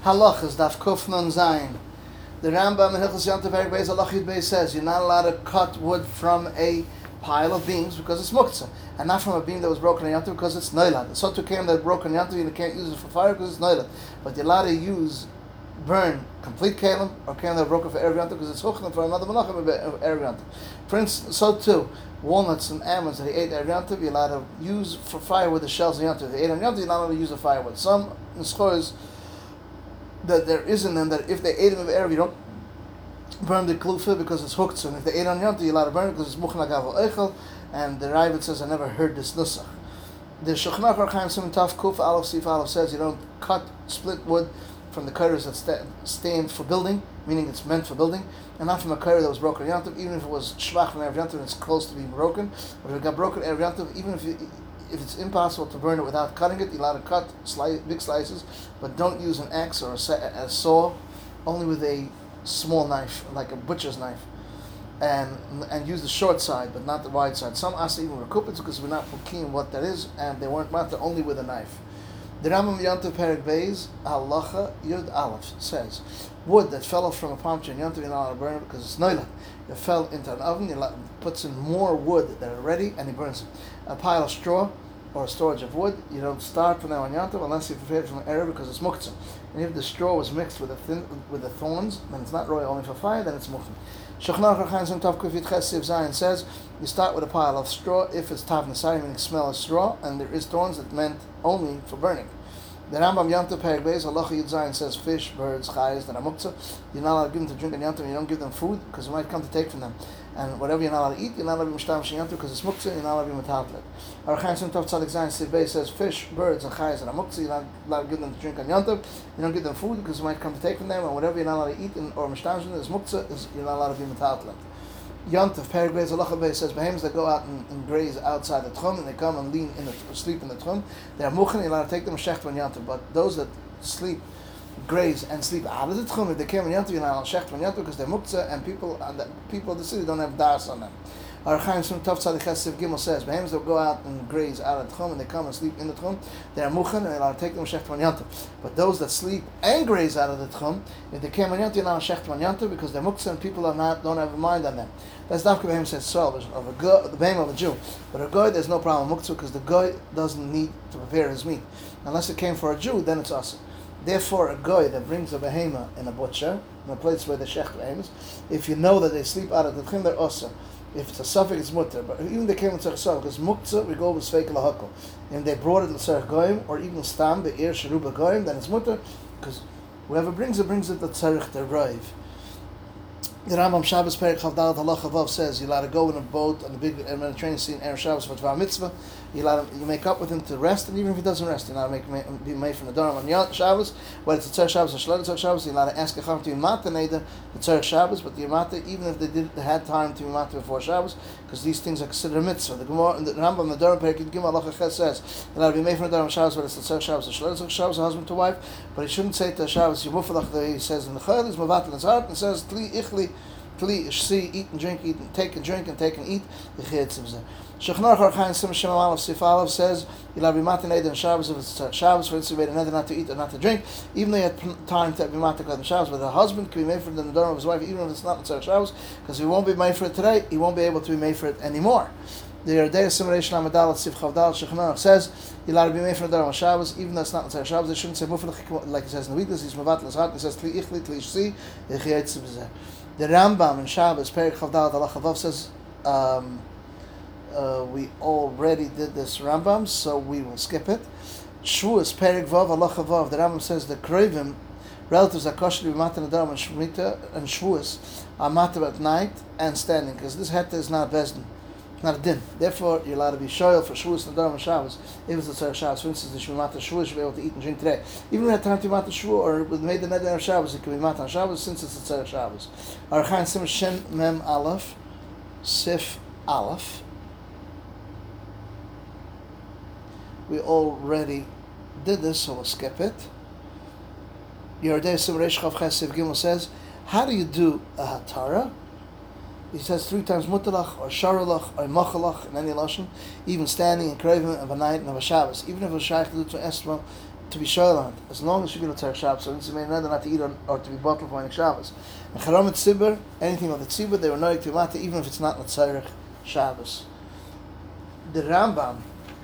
Halachas Daf Kuf Nun Zayin. The Rambam in Hilchos Yom Tov Perek Beis Halach Yud Beis says you're not allowed to cut wood from a pile of beams because it's muktzah, and not from a beam that was broken on Yom Tov because it's noilad. The sotu kelim that broke on Yom Tov, you can't use it for fire because it's noilad. But you're allowed to burn complete kelim or kelim that are broken for erev Yom Tov because it's huchlim for another malach of erev Yom Tov. For instance, so too, walnuts and almonds that he ate erev Yom Tov, you're allowed to use for fire with the shells of Yom Tov. If they ate on Yom Tov, you're not allowed to use the firewood. Some scholars that there is in them that if they ate them of erev, you don't burn the klufa because it's hooked. So if they ate on Yom Tov, you're allowed to burn it because it's muchen agav eichel. And the Ravid says, I never heard this nusach. The Shulchan Aruch Chaim Siman Taf Kuf Aleph Sif Aleph says you don't split wood from the cutters that stand for building, meaning it's meant for building, and not from a cutter that was broken Yom Tov, even if it was shvach and erev Yom Tov and it's close to being broken. But if it got broken erev Yom Tov, even if it's impossible to burn it without cutting it, you're allowed to cut big slices, but don't use an axe or a saw, only with a small knife, like a butcher's knife, and use the short side, but not the wide side. Some ask even recoup it because we're not keen what that is, and they weren't matter only with a knife. The Rambam Yom Tov Perek Beis Halacha Yud Aleph says, wood that fell off from a palm tree in Yom Tov, you're not allowed to burn it because it's noila. It fell into an oven, he puts in more wood that are ready, and he burns it. A pile of straw or a storage of wood, you don't start from there on Yom Tov unless you prepare it from the erev because it's muktzah. And if the straw was mixed with the thorns, then it's not royal only for fire, then it's muktzah. Shulchan Aruch Chaim Siman Taf Kuf Yud Ches Sif Zayin says you start with a pile of straw if it's tav nesari, meaning smell of straw, and there is thorns that meant only for burning. The Rambam Yom Tov Perek Beis Halacha Yud Zayin says fish, birds, chayes that are muktzah, you're not allowed to give them to drink on Yom Tov, and you don't give them food because you might come to take from them. And whatever you're not allowed to eat, you're not allowed to be mishtav Yom Tov because it's muktzah, you're not allowed to be metatlet. Aruch Chaim Siman Tov Tzadik Zayin Sif Beis says fish, birds, and chayes that are muktzah, you're not allowed to give them to drink on Yom Tov, you don't give them food because you might come to take from them, and whatever you're not allowed to eat or mishtav is muktzah, you're not allowed to be metatlet. Yom Tov Perek Beis Halacha Beis says behemoths that go out and graze outside the tchum and they come and sleep in the tchum, they are muchen, you're allowed to take them shecht on Yom Tov. But those that graze and sleep out of the tchum, if they came on Yom Tov, you're not allowed shecht on Yom Tov because they're muktzah and people of the city don't have das on them. Aruch Chaim Siman Tov Tzadik Ches Sif Gimel says behemoths that go out and graze out of the tchum and they come and sleep in the tchum, they are muchen and you're allowed to take them shecht on Yom Tov. But those that sleep and graze out of the tchum, if they came on Yom Tov, you're not shecht on Yom Tov because they're muktzah and people don't have a mind on them. That's Dafka Behem says 12 of the behem of a Jew. But a goy, there's no problem muktzah because the goy doesn't need to prepare his meat. Unless it came for a Jew, then it's awesome. Therefore, a goy that brings a behema in a butcher, in a place where the shecht behemoths, if you know that they sleep out of the tchim, they're awesome. If it's a suffix, it's mutter. But even they came with tzarech because muktzah, we go with sveik lahakol. And they brought it to tzarech goyim, or even stam, the ear sharuba goyim, then it's mutter, because whoever brings it to tzarech the raiv. The Rambam Shabbos Perek Chavdalat Halacha Vav says you're allowed to go in a boat on the big Mediterranean Sea in Erev Shabbos for Tvar Mitzvah. You make up with him to rest, and even if he doesn't rest, you're allowed to be made from the Dharma on Yom Shabbos. Whether it's a Tzarech Shabbos or Shlomo Tzarech Shabbos, you're allowed to ask a Chacham to be Mata Neder the Tzarech Shabbos, but the Mata, even if they had time to be Mata before Shabbos, because these things are considered a mitzvah. The Rambam the Dharma Perek Gimel Halacha Ches says you're allowed to be made from the Dharma on Shabbos, whether it's the Tzarech Shabbos or Shlomo Tzarech Shabbos, a husband to wife, but he shouldn't say to Shabbos Yemufalach. He says in the Chayil is Mavat in his heart and says Tli Ichli. See, eat and drink, take and drink and take and eat. Shulchan Aruch Chaim Siman Shem Aleph Sif Aleph says you'll have to be matan neder on Shabbos if it's Shabbos. For instance, you made a neder not to eat or not to drink, even though you had time to be matan on Shabbos. But the husband can be made for the neder of his wife, even if it's not on Shabbos, because he won't be made for it today. He won't be able to be made for it anymore. The Yerdei Simulation Amadalat Sif Chavdal Shulchan Aruch says you're allowed to be made for the neder on Shabbos, even though it's not on Shabbos. They shouldn't say mufalach like it says in the weeklies. He's mavat in his heart. He says tli ichli tli shsi yechiyetz b'zeh. The Rambam in Shabbos, Perek Chavdalat Halacha Vav says, we already did this Rambam, so we will skip it. Shvuas, Perek Vav Halacha Vav, the Rambam says the Krevim, relatives are kosher to be matan Adam and Shemitah and Shvuas are matan at night and standing, because this heta is not bezdin, not a din. Therefore, you're allowed to be shoyal for Shvuas and Adam and Shabbos. If it's a Tzarech Shabbos, for instance, the Shemata Shvuas should be able to eat and drink today. Even if you had time to be matan Shvuah or made the neder of Shabbos, it can be matan Shabbos since it's a Tzarech Shabbos. Aruch Chaim Siman Shin Mem Aleph Sif Aleph. We already did this, so we'll skip it. Yerdei Siman Reish Chav Ches Sif Gimel says, how do you do a hatara? He says 3 times mutalach or sharalach or machalach in any lashon, even standing and craving of a night and of a Shabbos, even if it was shaykh to do to to be shoyland, as long as you get a tzarech Shabbos, so it's made another not to eat or to be bottled for Shabbos. And Charam and Tzibur, anything of the Tzibur, they were noig to mata, even if it's not a tzarech Shabbos. The Rambam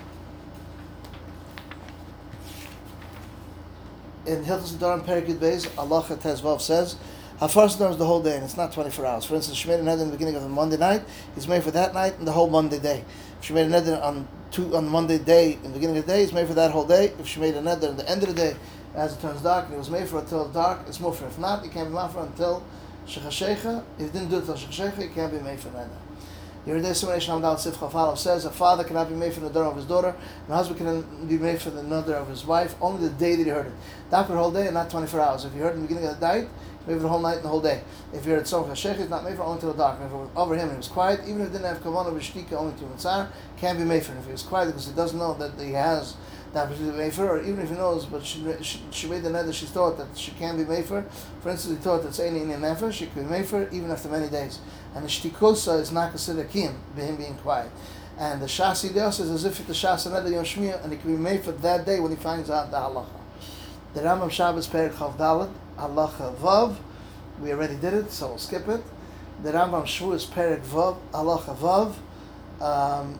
in Hilchos Nedarim Perek Yud Beis, Halacha Tezvav says, Hafarsadar is the whole day, and it's not 24 hours. For instance, she made a neder in the beginning of the Monday night, it's made for that night and the whole Monday day. If she made a neder on the Monday day, in the beginning of the day, it's made for that whole day. If she made a neder at the end of the day, as it turns dark, and it was made for until dark, it's more for. If not, it can't be made for until Shechashecha. If you didn't do it until Shechashecha, it can't be made for neder. Yeridei Simon Hamdal Sif Chafalov says a father cannot be made for the neder of his daughter, and a husband can be made for the neder of his wife only the day that he heard it. That for the whole day and not 24 hours. If you heard it in the beginning of the night, made for the whole night and the whole day. If you're at Tzom Chashech, it's not made for only until the dark. And if it was over him and he was quiet, even if it didn't have Kavanah B'Shtika only to Mitzar, can't be made for him. If he was quiet because he doesn't know that he has that particular made for, or even if he knows, but she made the neder, she thought that she can be made for. For instance, he thought that Tzeni in Nefesh, she could be made for even after many days. And the Shtikosa is not considered Kiyum, by him being quiet. And the Shas Yideh is as if it's the Shas Neder Yom Shmiyah, and it can be made for that day when he finds out the halacha. The Rambam Shabbos Perek Chav Dalet, halacha Vav. We already did it, so we'll skip it. The Rambam Shavuos Perek Vav, halacha Vav.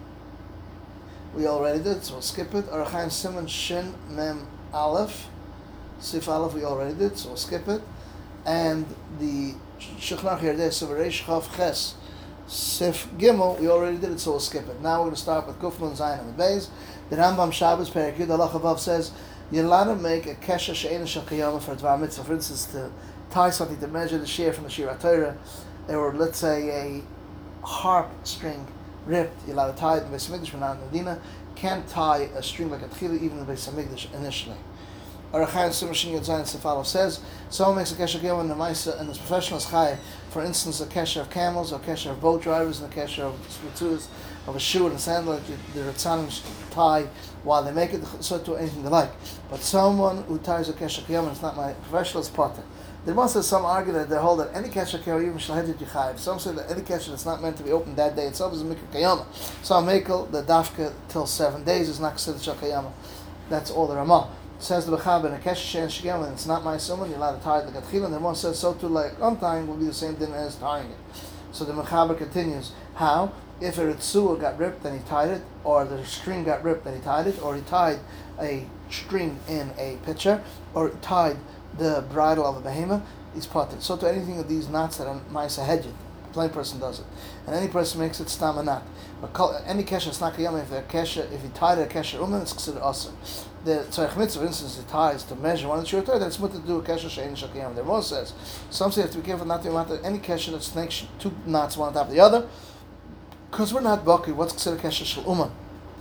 We already did it, so we'll skip it. Orach Chaim Simon Shin Mem Aleph, Sif Aleph we already did, so we'll skip it. And the Shechnach Yerdei Severeish Chav Ches Sif Gimel we already did it, so we'll skip it. Now we're going to start with Kufman Zayin and the Beis. The Rambam Shabbos Perek Yud halacha Vav says you're allowed to make a kesher she'ena shel kiyama for a dvar mitzvah. For instance, to tie something to measure the shear from the Shir HaTorah, or let's say a harp string ripped, you're allowed to tie it in the Beis Hamikdash, but not in Medina. Can't tie a string like a tchila even in the Beis Hamikdash initially. Orach Chaim Simon Shin Yud Zayin Sefalo says someone makes a kesher kiyama in the Maisa and his professional chai. For instance, a kesher of camels, or a kesher of boat drivers, and a kesher of spitzus, of a shoe and a sandal that the Ritzanim tie while they make it, so to anything they like. But someone who ties a kesher kiyama, it's not my professional potter. There must have some argument that they hold that any kesher kiyama, even shalhedet yichayev. Some say that any kesher that's not meant to be opened that day itself is a mikra kiyama. So a mekel, the dafka till 7 days is not considered shal kiyama. That's all the Ramah. Says the Bechab in a kesher she'en shigam, and it's not my summon, you're allowed to tie it like a tchila, and the Ramah says so too, like untying will be the same thing as tying it. So the Mechaber continues, how? If a ritzua got ripped, then he tied it, or the string got ripped, then he tied it, or he tied a string in a pitcher, or tied the bridle of a behemoth, he's potted. So to anything of these knots that are ma'aseh hedged, a plain person does it, and any person makes it stam a knot. But any kesher is not kiyama. If he tied a kesher uman, it's considered asur. The tzarech mitzvah, for instance, he ties to measure one of the shur, that's what to do a kesher she'en shel kiyama. The Ramah says some say you have to be careful not to matter any kesher that snakes two knots one on top of the other, because we're not baki. What's considered kesher shel uman?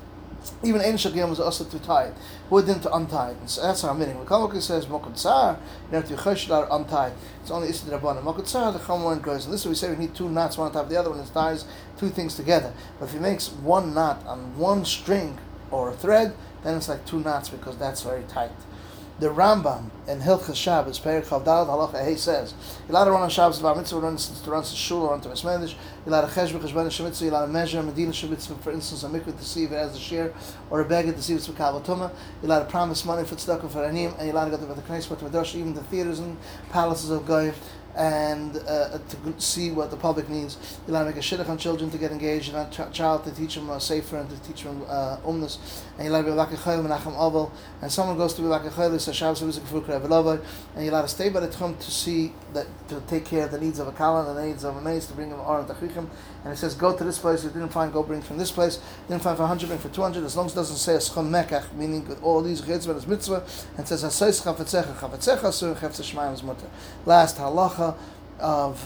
Even ein shel kiyama is also to tie it. Who didn't to untie it? And so that's our meaning. When Kalmukhi says mokud tsar, you have to be choshed untied. It's only ised rabbanan. Mokud tsar, the chum one goes. And this is what we say: we need two knots one on top of the other when it ties two things together. But if he makes one knot on one string or a thread, then it's like two knots because that's very tight. The Rambam in Hilchos Shabbos, Perek Chav Dalet halacha Hey says you're allowed to run on Shabbos bar mitzvah, to run to shul or to Beis Hamikdash. You're allowed to cheshbon shemitzvah. You're allowed to measure Medina shemitzvah, for instance, a mikveh to see if it has a shear, or a beggar to see if it's mekabel tumah. You're allowed to promise money for tzedakah for aniyim, and you're allowed to go to the knesset, but to Midrash, even the theaters and palaces of goyim, and to see what the public needs. You're allowed to make a shidduch on children to get engaged, and a child to teach them a sefer and to teach them umnus. And you're allowed to be like a chayil menachem avel, and someone goes to be like a chayil, so Shabbos is a kfur krevelovay, and you're allowed to stay by the tchum to see that, to take care of the needs of a kalan, the needs of a mace, to bring them aron tachichim. And it says go to this place. You didn't find, go bring from this place. Didn't find for 100, bring for 200. As long as it doesn't say a schon mekach, meaning with all these chitzvah is mitzvah, and it says hasayis chavetzecha sur chefetz shmayim is mutter. Last halacha of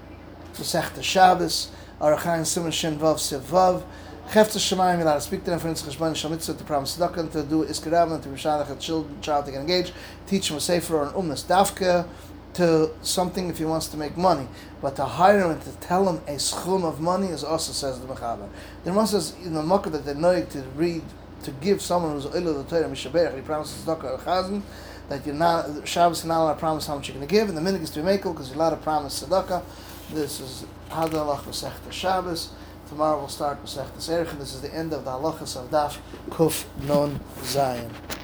Masechta Shabbos, Orach Chaim Simon Shin Vav Siv Vav. Chefetz Shemayim, you're allowed to speak to them for instance, cheshbon shel mitzvah, to promise tzedakah, to do iskerav, to be shalach a child to get engaged, teach him a sefer or an umnas dafka, to something if he wants to make money, but to hire him and to tell him a schum of money is also, says the Mechaber. There must says in the Makkah that they're knowing to read, to give someone who's ilu the Torah mishaberach, he promises tzedakah or chazan, that you're not, Shabbos you're not allowed to promise how much you're going to give, and the minhag is to be mekel because you're allowed to promise tzedakah. This is Hadalach Masechta Shabbos. Tomorrow we'll start Masechta Erech, and this is the end of the halachas of Daf Kuf Nun Zayin.